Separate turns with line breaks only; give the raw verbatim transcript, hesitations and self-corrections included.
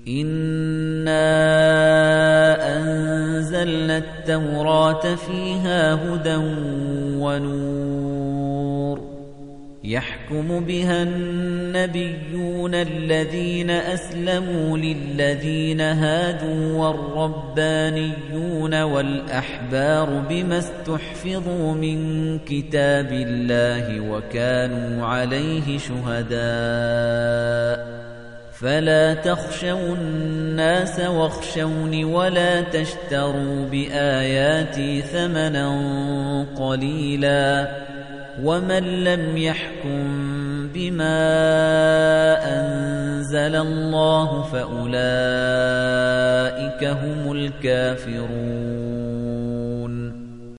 إِنَّا أَنزَلْنَا التَّوْرَاةَ فِيهَا هُدًى وَنُورٌ يَحْكُمُ بِهَا النَّبِيُّونَ الَّذِينَ أَسْلَمُوا لِلَّذِينَ هَادُوا وَالرَّبَّانِيُّونَ وَالْأَحْبَارُ بِمَا اسْتُحْفِظُوا مِنْ كِتَابِ اللَّهِ وَكَانُوا عَلَيْهِ شُهَدَاءَ فَلَا تَخْشَوُا النَّاسَ وَاخْشَوْنِ وَلَا تَشْتَرُوا بِآيَاتِي ثَمَنًا قَلِيلًا وَمَن لَّمْ يَحْكُم بِمَا أَنزَلَ اللَّهُ فَأُولَٰئِكَ هُمُ الْكَافِرُونَ